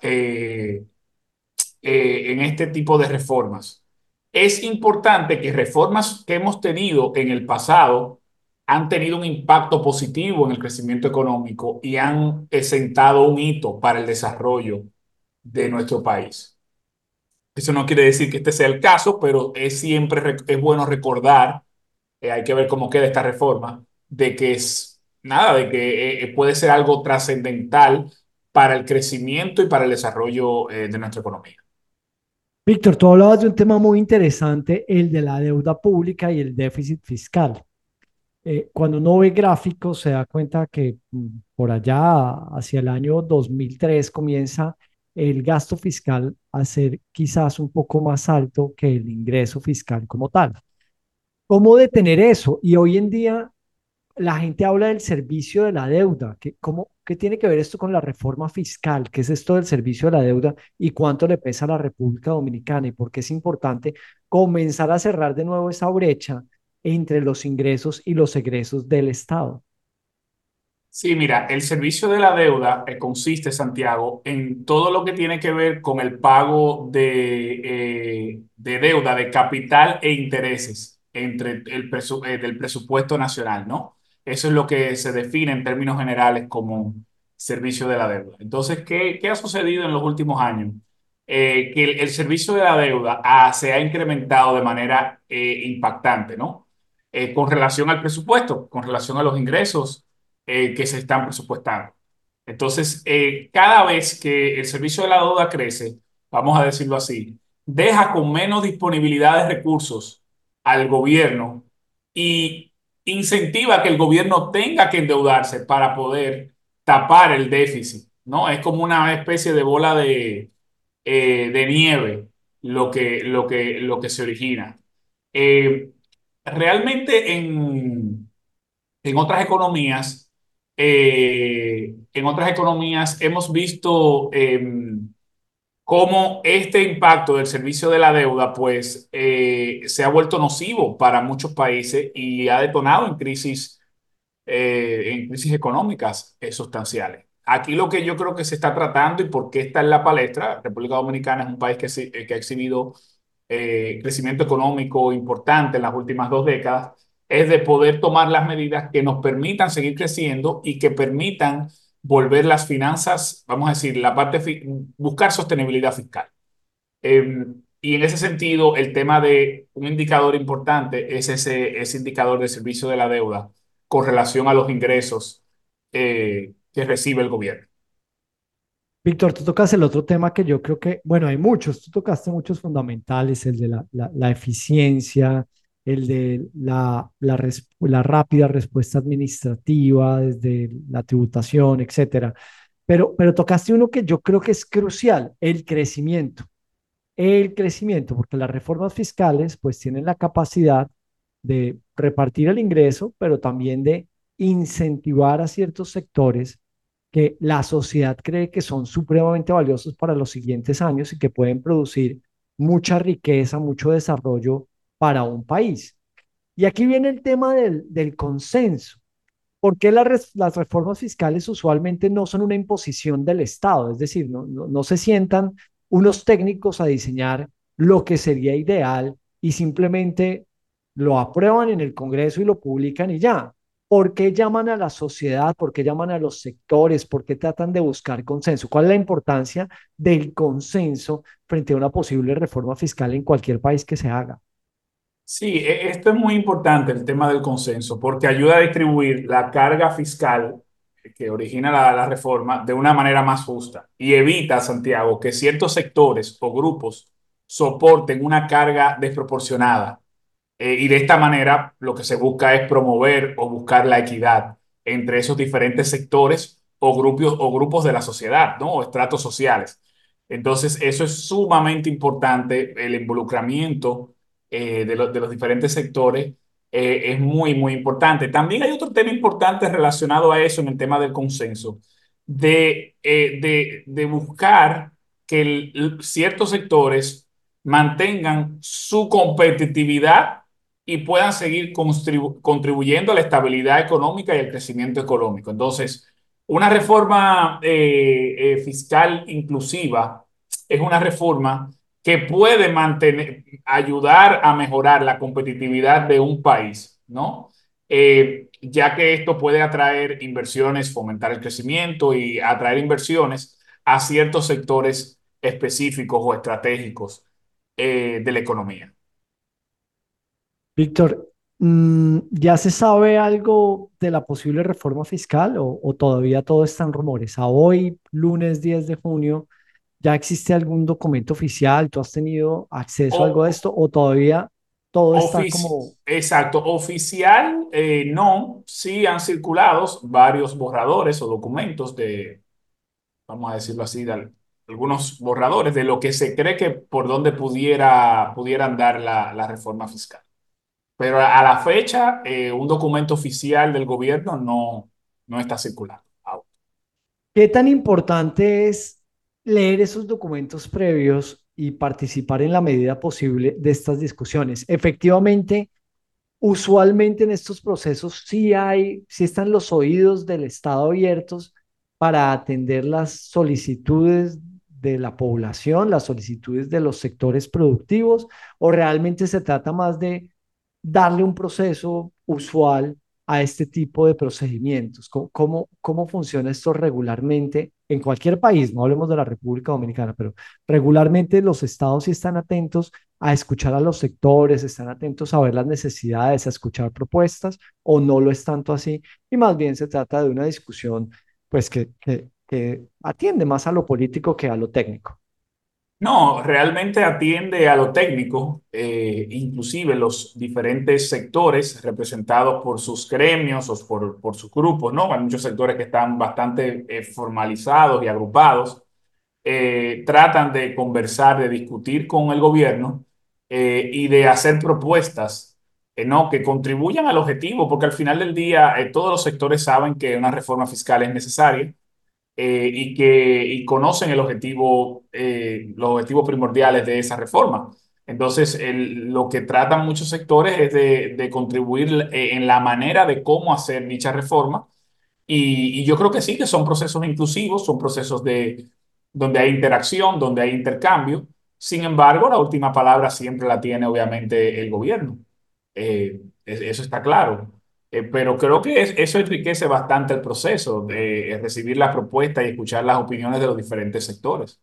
en este tipo de reformas. Es importante que reformas que hemos tenido en el pasado han tenido un impacto positivo en el crecimiento económico y han sentado un hito para el desarrollo de nuestro país. Eso no quiere decir que este sea el caso, pero es bueno recordar, hay que ver cómo queda esta reforma, de que de que puede ser algo trascendental para el crecimiento y para el desarrollo de nuestra economía. Víctor, tú hablabas de un tema muy interesante, el de la deuda pública y el déficit fiscal. Cuando uno ve gráficos se da cuenta que por allá hacia el año 2003 comienza el gasto fiscal a ser quizás un poco más alto que el ingreso fiscal como tal. ¿Cómo detener eso? Y hoy en día la gente habla del servicio de la deuda. ¿Qué tiene que ver esto con la reforma fiscal? ¿Qué es esto del servicio de la deuda y cuánto le pesa a la República Dominicana? ¿Y por qué es importante comenzar a cerrar de nuevo esa brecha entre los ingresos y los egresos del Estado? Sí, mira, el servicio de la deuda consiste, Santiago, en todo lo que tiene que ver con el pago de deuda, de capital e intereses del presupuesto nacional, ¿no? Eso es lo que se define en términos generales como servicio de la deuda. Entonces, ¿qué ha sucedido en los últimos años? Que el servicio de la deuda se ha incrementado de manera impactante, ¿no? Con relación al presupuesto, con relación a los ingresos que se están presupuestando. Entonces, cada vez que el servicio de la deuda crece, vamos a decirlo así, deja con menos disponibilidad de recursos al gobierno y incentiva que el gobierno tenga que endeudarse para poder tapar el déficit, ¿no? Es como una especie de bola de nieve lo que se origina. Eh, Realmente en otras economías, hemos visto cómo este impacto del servicio de la deuda pues se ha vuelto nocivo para muchos países y ha detonado en crisis económicas sustanciales. Aquí lo que yo creo que se está tratando y por qué está en la palestra, República Dominicana es un país que ha exhibido crecimiento económico importante en las últimas 2 décadas, es de poder tomar las medidas que nos permitan seguir creciendo y que permitan volver las finanzas, vamos a decir, buscar sostenibilidad fiscal. Y en ese sentido, el tema de un indicador importante es ese indicador de servicio de la deuda con relación a los ingresos que recibe el gobierno. Víctor, tú tocas el otro tema que yo creo que, bueno, hay muchos, tú tocaste muchos fundamentales, el de la eficiencia, el de la rápida respuesta administrativa desde la tributación, etcétera. Pero tocaste uno que yo creo que es crucial, el crecimiento, porque las reformas fiscales pues tienen la capacidad de repartir el ingreso, pero también de incentivar a ciertos sectores que la sociedad cree que son supremamente valiosos para los siguientes años y que pueden producir mucha riqueza, mucho desarrollo para un país. Y aquí viene el tema del consenso. ¿Por qué las reformas fiscales usualmente no son una imposición del Estado? Es decir, no se sientan unos técnicos a diseñar lo que sería ideal y simplemente lo aprueban en el Congreso y lo publican y ya. ¿Por qué llaman a la sociedad? ¿Por qué llaman a los sectores? ¿Por qué tratan de buscar consenso? ¿Cuál es la importancia del consenso frente a una posible reforma fiscal en cualquier país que se haga? Sí, esto es muy importante, el tema del consenso, porque ayuda a distribuir la carga fiscal que origina la reforma de una manera más justa y evita, Santiago, que ciertos sectores o grupos soporten una carga desproporcionada. Y de esta manera lo que se busca es promover o buscar la equidad entre esos diferentes sectores o grupos de la sociedad, ¿no? O estratos sociales. Entonces, eso es sumamente importante, el involucramiento de los diferentes sectores es muy, muy importante. También hay otro tema importante relacionado a eso en el tema del consenso, de buscar que ciertos sectores mantengan su competitividad y puedan seguir contribuyendo a la estabilidad económica y al crecimiento económico. Entonces, una reforma fiscal inclusiva es una reforma que puede ayudar a mejorar la competitividad de un país, ¿no? Ya que esto puede atraer inversiones, fomentar el crecimiento y atraer inversiones a ciertos sectores específicos o estratégicos de la economía. Víctor, ¿ya se sabe algo de la posible reforma fiscal o todavía todo está en rumores? A hoy, lunes 10 de junio, ¿ya existe algún documento oficial? ¿Tú has tenido acceso a algo de O, esto o todavía todo está como... Exacto, oficial no, sí han circulado varios borradores o documentos vamos a decirlo así, algunos borradores de lo que se cree que por dónde pudieran dar la reforma fiscal. Pero a la fecha, un documento oficial del gobierno no está circulando aún. ¿Qué tan importante es leer esos documentos previos y participar en la medida posible de estas discusiones? Efectivamente, usualmente en estos procesos sí están los oídos del Estado abiertos para atender las solicitudes de la población, las solicitudes de los sectores productivos, o realmente se trata más de darle un proceso usual a este tipo de procedimientos. ¿Cómo funciona esto regularmente en cualquier país? No hablemos de la República Dominicana, pero regularmente los estados sí están atentos a escuchar a los sectores, están atentos a ver las necesidades, a escuchar propuestas, o no lo es tanto así, y más bien se trata de una discusión pues que atiende más a lo político que a lo técnico. No, realmente atiende a lo técnico, inclusive los diferentes sectores representados por sus gremios o por sus grupos, ¿no? Hay muchos sectores que están bastante formalizados y agrupados tratan de conversar, de discutir con el gobierno y de hacer propuestas ¿no? que contribuyan al objetivo, porque al final del día todos los sectores saben que una reforma fiscal es necesaria y conocen los objetivos primordiales de esa reforma. Entonces, lo que tratan muchos sectores es de contribuir en la manera de cómo hacer dicha reforma y yo creo que sí, que son procesos inclusivos, son procesos donde hay interacción, donde hay intercambio. Sin embargo, la última palabra siempre la tiene obviamente el gobierno. Eso está claro. Pero creo que eso enriquece bastante el proceso de recibir las propuestas y escuchar las opiniones de los diferentes sectores.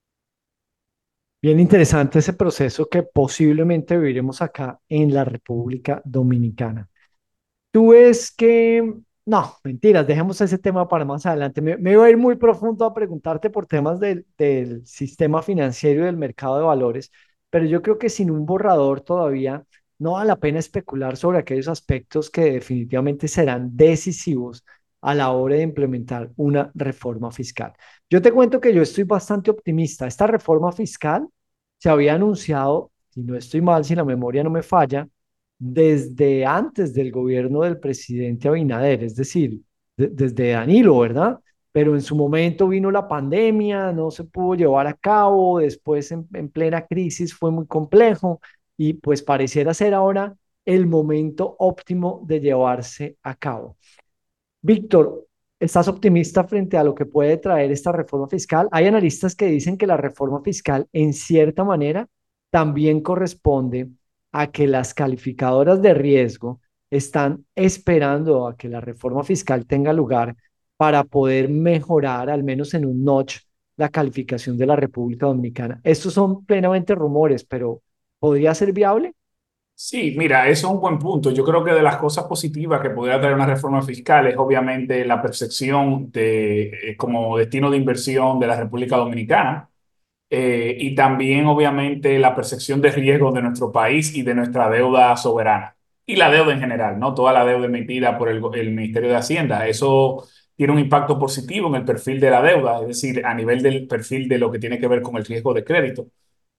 Bien interesante ese proceso que posiblemente viviremos acá en la República Dominicana. Tú ves que, no, mentiras, dejemos ese tema para más adelante. Me voy a ir muy profundo a preguntarte por temas del sistema financiero y del mercado de valores, pero yo creo que sin un borrador todavía no vale la pena especular sobre aquellos aspectos que definitivamente serán decisivos a la hora de implementar una reforma fiscal. Yo te cuento que yo estoy bastante optimista. Esta reforma fiscal se había anunciado, si no estoy mal, si la memoria no me falla, desde antes del gobierno del presidente Abinader, es decir, desde Danilo, ¿verdad? Pero en su momento vino la pandemia, no se pudo llevar a cabo, después en plena crisis fue muy complejo y pues pareciera ser ahora el momento óptimo de llevarse a cabo. Víctor, ¿estás optimista frente a lo que puede traer esta reforma fiscal? Hay analistas que dicen que la reforma fiscal, en cierta manera, también corresponde a que las calificadoras de riesgo están esperando a que la reforma fiscal tenga lugar para poder mejorar, al menos en un notch, la calificación de la República Dominicana. Estos son plenamente rumores, pero ¿podría ser viable? Sí, mira, eso es un buen punto. Yo creo que de las cosas positivas que podría traer una reforma fiscal es obviamente la percepción como destino de inversión de la República Dominicana y también obviamente la percepción de riesgo de nuestro país y de nuestra deuda soberana y la deuda en general, ¿no? Toda la deuda emitida por el Ministerio de Hacienda. Eso tiene un impacto positivo en el perfil de la deuda, es decir, a nivel del perfil de lo que tiene que ver con el riesgo de crédito.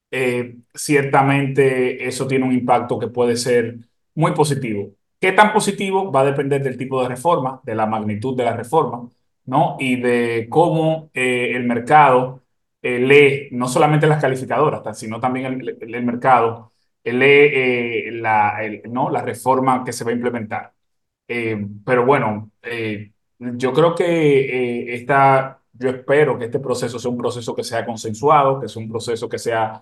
Ciertamente eso tiene un impacto que puede ser muy positivo. ¿Qué tan positivo? Va a depender del tipo de reforma, de la magnitud de la reforma, ¿no? Y de cómo el mercado lee no solamente las calificadoras, sino también el mercado lee ¿no? la reforma que se va a implementar. Pero bueno, yo creo que yo espero que este proceso sea un proceso que sea consensuado, que sea un proceso que sea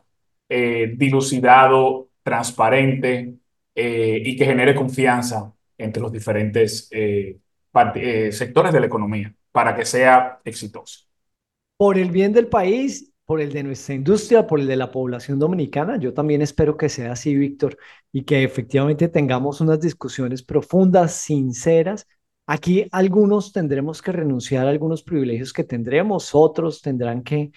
dilucidado, transparente y que genere confianza entre los diferentes sectores de la economía para que sea exitoso. Por el bien del país, por el de nuestra industria, por el de la población dominicana, yo también espero que sea así, Víctor, y que efectivamente tengamos unas discusiones profundas, sinceras. Aquí algunos tendremos que renunciar a algunos privilegios que tendremos, otros tendrán que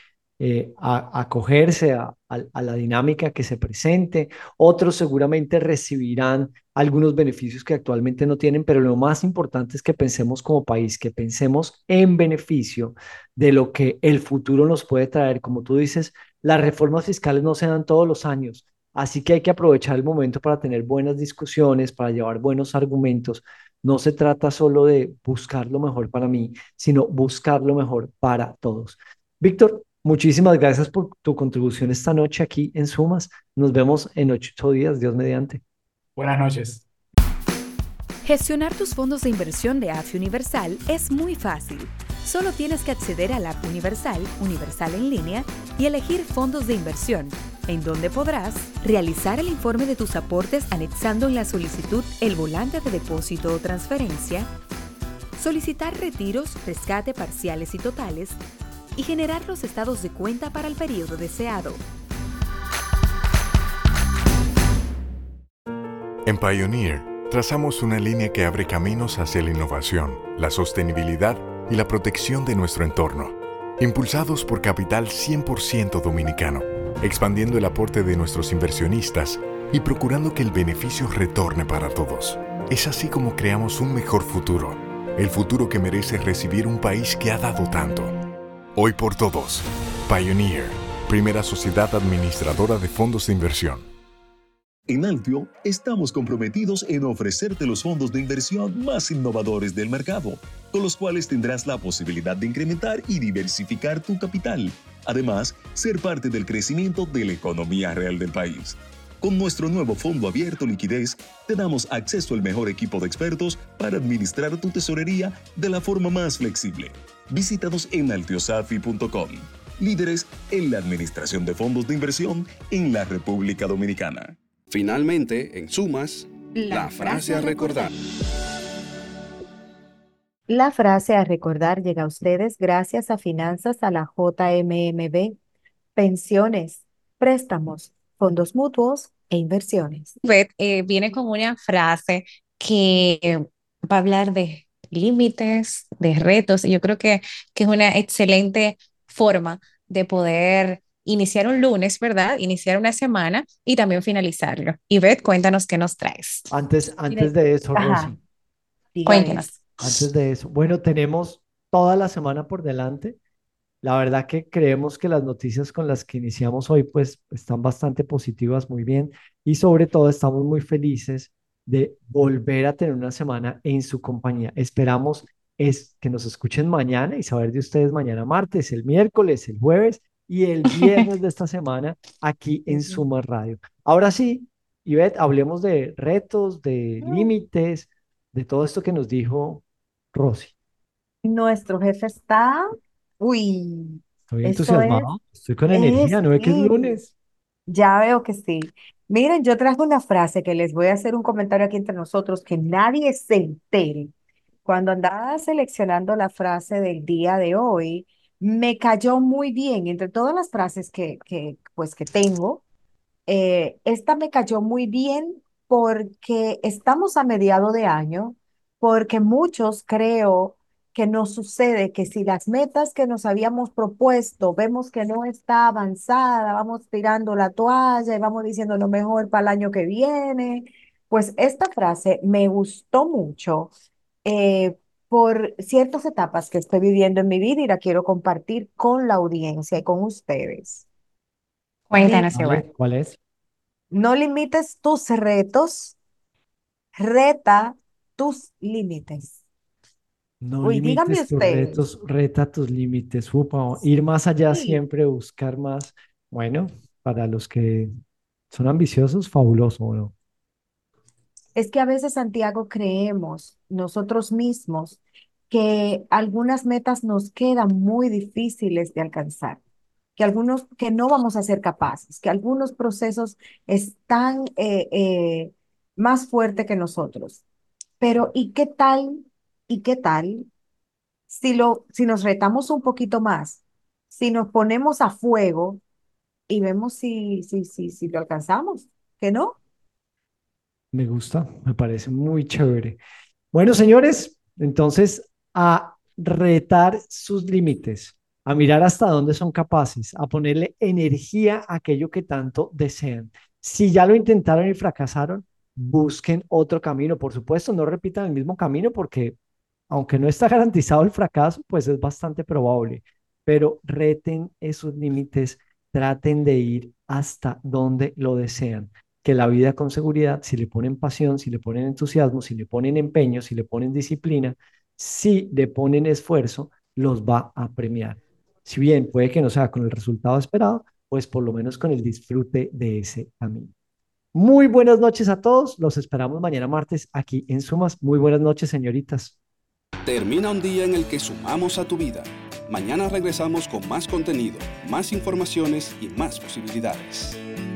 acogerse a la dinámica que se presente, otros seguramente recibirán algunos beneficios que actualmente no tienen, pero lo más importante es que pensemos como país, que pensemos en beneficio de lo que el futuro nos puede traer. Como tú dices, las reformas fiscales no se dan todos los años, así que hay que aprovechar el momento para tener buenas discusiones, para llevar buenos argumentos. No se trata solo de buscar lo mejor para mí, sino buscar lo mejor para todos. Víctor, muchísimas gracias por tu contribución esta noche aquí en Sumas. Nos vemos en 8 días, Dios mediante. Buenas noches. Gestionar tus fondos de inversión de AFI Universal es muy fácil. Solo tienes que acceder a la app Universal, Universal en línea, y elegir fondos de inversión, en donde podrás realizar el informe de tus aportes anexando en la solicitud el volante de depósito o transferencia, solicitar retiros, rescate parciales y totales, y generar los estados de cuenta para el periodo deseado. En Pioneer, trazamos una línea que abre caminos hacia la innovación, la sostenibilidad y la protección de nuestro entorno, impulsados por capital 100% dominicano, expandiendo el aporte de nuestros inversionistas y procurando que el beneficio retorne para todos. Es así como creamos un mejor futuro, el futuro que merece recibir un país que ha dado tanto. Hoy por todos, Pioneer, primera sociedad administradora de fondos de inversión. En Altio estamos comprometidos en ofrecerte los fondos de inversión más innovadores del mercado, con los cuales tendrás la posibilidad de incrementar y diversificar tu capital. Además, ser parte del crecimiento de la economía real del país. Con nuestro nuevo fondo abierto liquidez, te damos acceso al mejor equipo de expertos para administrar tu tesorería de la forma más flexible. Visítanos en altiosafi.com. Líderes en la administración de fondos de inversión en la República Dominicana. Finalmente, en sumas, la frase a recordar. La frase a recordar llega a ustedes gracias a Finanzas a la JMMB, pensiones, préstamos, fondos mutuos e inversiones. Beth viene con una frase que va a hablar de límites, de retos, y yo creo que es una excelente forma de poder iniciar un lunes, ¿verdad? Iniciar una semana y también finalizarlo. Y Beth, cuéntanos qué nos traes. Antes de eso, Ajá, Rosy, Cuéntanos. antes de eso, bueno, tenemos toda la semana por delante. La verdad que creemos que las noticias con las que iniciamos hoy pues están bastante positivas, muy bien, y sobre todo estamos muy felices de volver a tener una semana en su compañía. Esperamos que nos escuchen mañana y saber de ustedes mañana martes, el miércoles, el jueves y el viernes de esta semana aquí en Suma Radio. Ahora sí, Ivette, hablemos de retos, de límites, de todo esto que nos dijo Rosy. Nuestro jefe está, uy, Estoy eso entusiasmado, estoy con energía, ¿no ve que es sí, lunes? ya veo que sí. Miren, yo traje una frase que les voy a hacer un comentario aquí entre nosotros, que nadie se entere. Cuando andaba seleccionando la frase del día de hoy, me cayó muy bien. Entre todas las frases que tengo, esta me cayó muy bien porque estamos a mediado de año, porque muchos creo que nos sucede que si las metas que nos habíamos propuesto vemos que no está avanzada, vamos tirando la toalla y vamos diciendo lo mejor para el año que viene. Pues esta frase me gustó mucho eh, por ciertas etapas que estoy viviendo en mi vida y la quiero compartir con la audiencia y con ustedes. Cuéntanos, A Ivette. ver, ¿cuál es? No limites tus retos, reta tus límites. No Uy, díganme limites tus ustedes. retos, reta tus límites. Upa, ir más allá Sí, siempre, buscar más. Bueno, para los que son ambiciosos, fabuloso, ¿no? es que a veces, Santiago, creemos nosotros mismos que algunas metas nos quedan muy difíciles de alcanzar, que algunos que no vamos a ser capaces, que algunos procesos están más fuertes que nosotros. Pero ¿y qué tal? ¿Y qué tal si nos retamos un poquito más, si nos ponemos a fuego y vemos si lo alcanzamos? ¿Que no? Me gusta, me parece muy chévere. Bueno, señores, entonces a retar sus límites, a mirar hasta dónde son capaces, a ponerle energía a aquello que tanto desean. Si ya lo intentaron y fracasaron, busquen otro camino. Por supuesto, no repitan el mismo camino porque aunque no está garantizado el fracaso, pues es bastante probable. Pero reten esos límites, traten de ir hasta donde lo desean. Que la vida con seguridad, si le ponen pasión, si le ponen entusiasmo, si le ponen empeño, si le ponen disciplina, si le ponen esfuerzo, los va a premiar. Si bien puede que no sea con el resultado esperado, pues por lo menos con el disfrute de ese camino. Muy buenas noches a todos. Los esperamos mañana martes aquí en Sumas. Muy buenas noches, señoritas. Termina un día en el que sumamos a tu vida. Mañana regresamos con más contenido, más informaciones y más posibilidades.